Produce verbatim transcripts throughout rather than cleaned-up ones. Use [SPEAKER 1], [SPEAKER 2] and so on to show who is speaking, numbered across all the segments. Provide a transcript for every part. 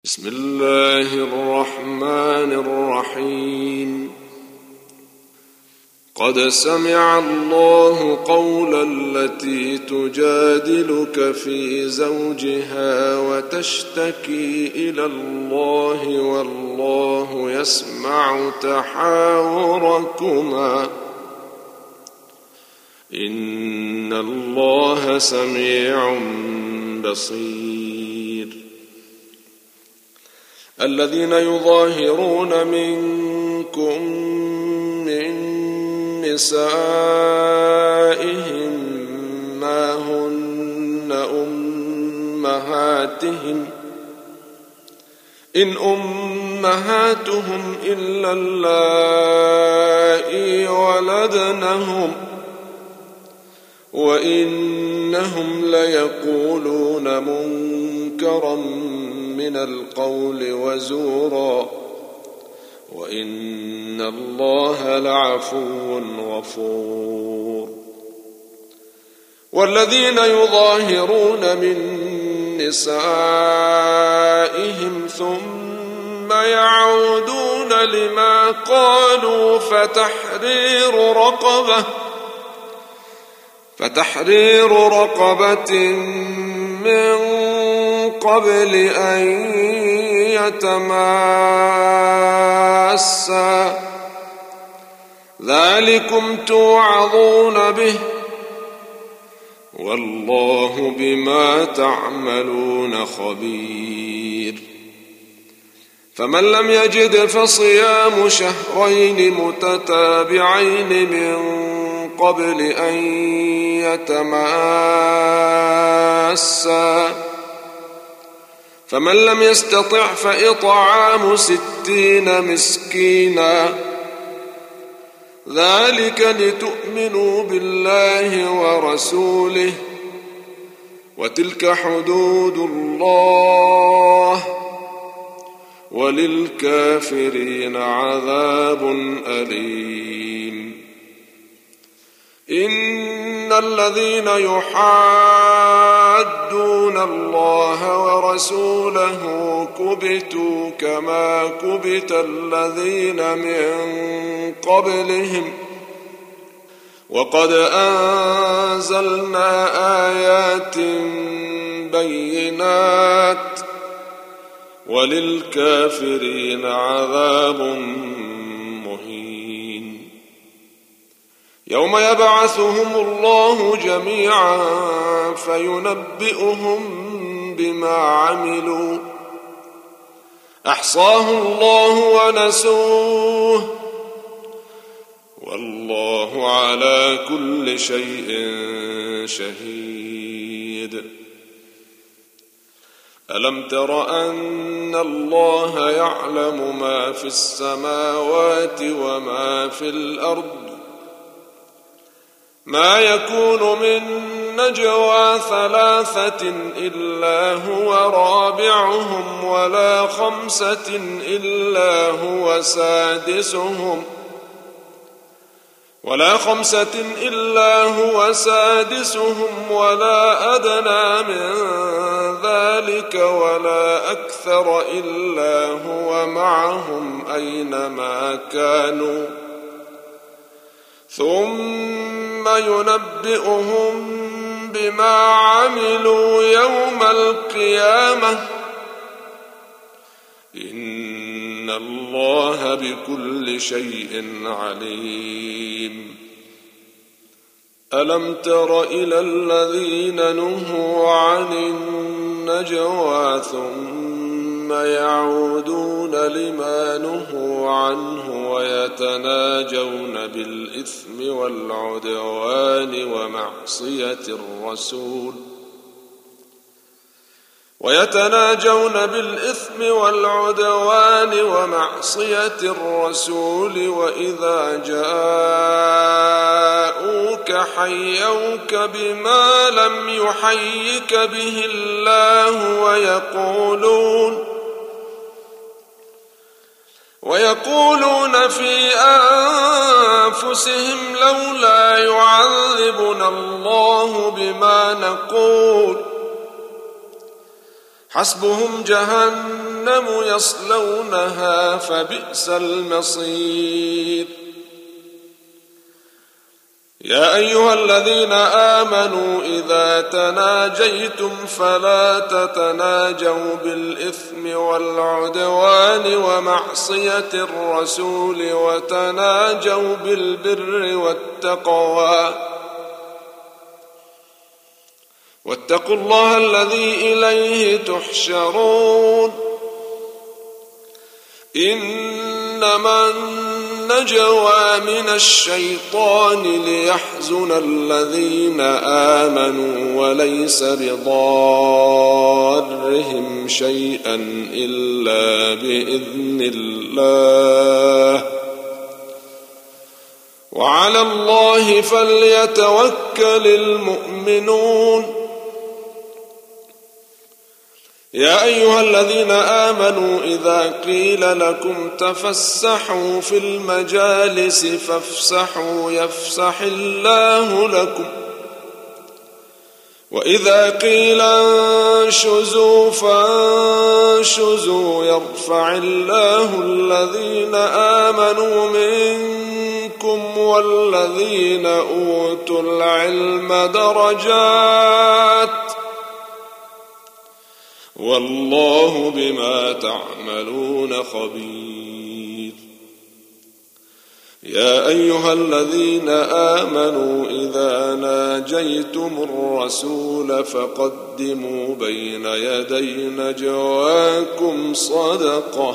[SPEAKER 1] بسم الله الرحمن الرحيم. قد سمع الله قول التي تجادلك في زوجها وتشتكي إلى الله والله يسمع تحاوركما إن الله سميع بصير. الذين يظاهرون منكم من نسائهم ما هن أمهاتهم إن أمهاتهم إلا اللائي ولدنهم وإنهم ليقولون منكرا من القول وزورا وإن الله لعفو غفور. والذين يظاهرون من نسائهم ثم يعودون لما قالوا فتحرير رقبة فتحرير رقبة من قبل أن يتماسا ذلكم توعظون به والله بما تعملون خبير. فمن لم يجد فصيام شهرين متتابعين من قبل أن يتماسا فمن لم يستطع فإطعام ستين مسكينا ذلك لتؤمنوا بالله ورسوله وتلك حدود الله وللكافرين عذاب أليم. إن الذين يحادون الله ورسوله كبتوا كما كبت الذين من قبلهم وقد أنزلنا آيات بينات وللكافرين عذاب مهين. يوم يبعثهم الله جميعا فينبئهم بما عملوا أحصاه الله ونسوه والله على كل شيء شهيد. ألم تر أن الله يعلم ما في السماوات وما في الأرض ما يكون من نجوى ثلاثة إلا هو رابعهم ولا خمسة إلا هو سادسهم ولا خمسة إلا هو سادسهم ولا أدنى من ذلك ولا أكثر إلا هو معهم أينما كانوا ثم ينبئهم بما عملوا يوم القيامة إن الله بكل شيء عليم. ألم تر إلى الذين نهوا عن النجوى ثم يعودون لما نهوا عنه ويتناجون بالإثم والعدوان ومعصية الرسول ويتناجون بالإثم والعدوان ومعصية الرسول وإذا جاءوك حيوك بما لم يحيك به الله ويقولون ويقولون في أنفسهم لولا يعذبنا الله بما نقول حسبهم جهنم جهنم يصلونها فبئس المصير. يا أيها الذين آمنوا إذا تناجيتم فلا تتناجوا بالإثم والعدوان ومعصية الرسول وتناجوا بالبر والتقوى واتقوا الله الذي إليه تحشرون. إنما النجوى من الشيطان ليحزن الذين آمنوا وليس بضارهم شيئا إلا بإذن الله وعلى الله فليتوكل المؤمنون. يا أيها الذين آمنوا إذا قيل لكم تفسحوا في المجالس فافسحوا يفسح الله لكم وإذا قيل انشزوا فانشزوا يرفع الله الذين آمنوا منكم والذين أوتوا العلم درجات والله بما تعملون خبير. يا أيها الذين آمنوا إذا ناجيتم الرسول فقدموا بين يدي نجواكم صدقة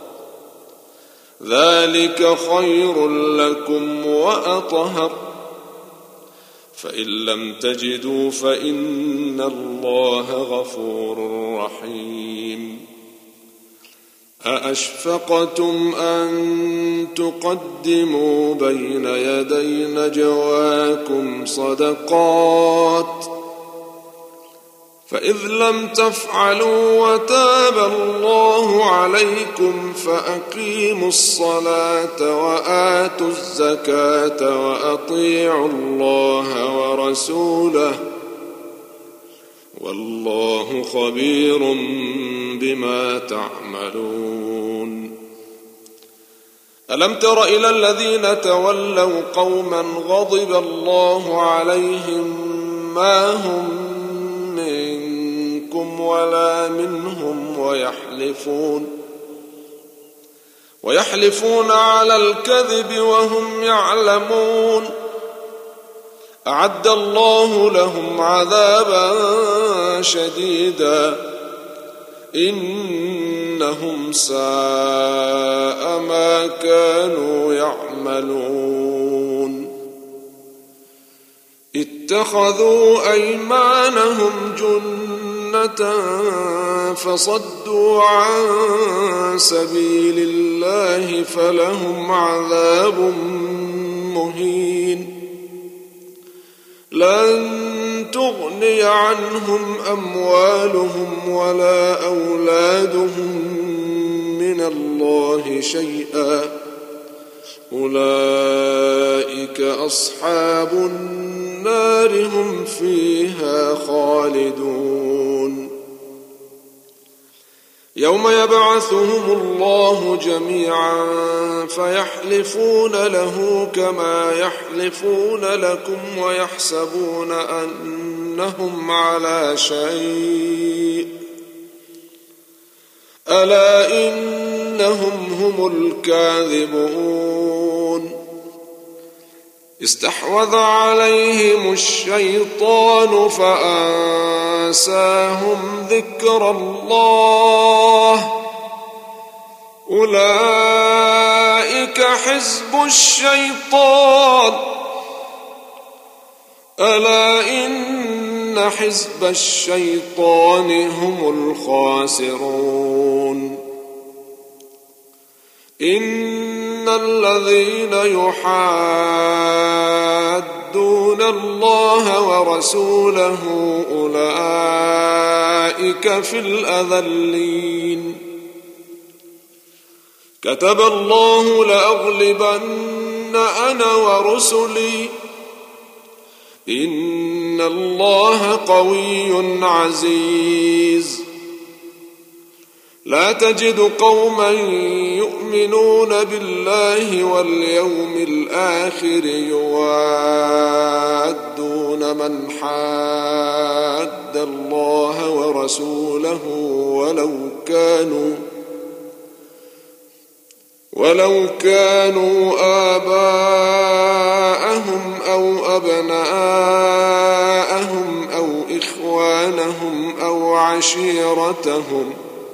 [SPEAKER 1] ذلك خير لكم وأطهر فإن لم تجدوا فإن الله غفور رحيم. أأشفقتم أن تقدموا بين يدي نجواكم صدقات فإذ لم تفعلوا وتاب الله عليكم فأقيموا الصلاة وآتوا الزكاة وأطيعوا الله ورسوله والله خبير بما تعملون. ألم تر إلى الذين تولوا قوما غضب الله عليهم ما هم منكم ولا منهم ويحلفون ويحلفون على الكذب وهم يعلمون أعد الله لهم عذابا شديدا إنهم ساء ما كانوا يعملون. اتخذوا أيمانهم جنة فصدوا عن سبيل الله فلهم عذاب مهين. لن تغني عنهم أموالهم ولا أولادهم من الله شيئا أولئك أصحاب النار هم فيها خالدون. يوم يبعثهم الله جميعا فيحلفون له كما يحلفون لكم ويحسبون أنهم على شيء ألا إنهم هم الكاذبون. استحوذ عليهم الشيطان فأنساهم ذكر الله أولئك حزب الشيطان ألا إن حزب الشيطان هم الخاسرون. إن الذين يحادون الله ورسوله أولئك في الأذلين. كتب الله لأغلبن أنا ورسلي إن الله قوي عزيز. لا تجد قوما يؤمنون بالله واليوم الآخر يوادون من حاد الله ورسوله ولو كانوا ولو كانوا آباءهم أو أبناءهم أو إخوانهم أو عشيرتهم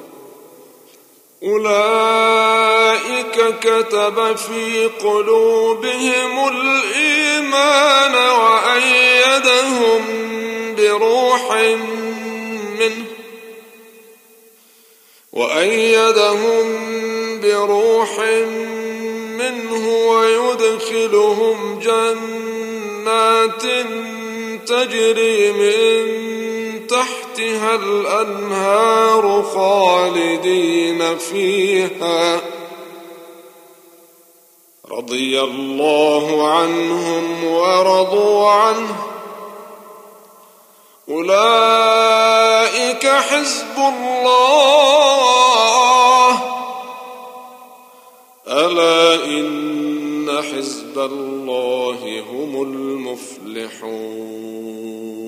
[SPEAKER 1] أولئك كتب في قلوبهم الإيمان وأيدهم بروح منه وأيدهم بروح منه ويدخلهم جنات تجري من تحتها الأنهار خالدين فيها رضي الله عنهم ورضوا عنه أولئك حزب الله ألا إن حزب الله هم المفلحون.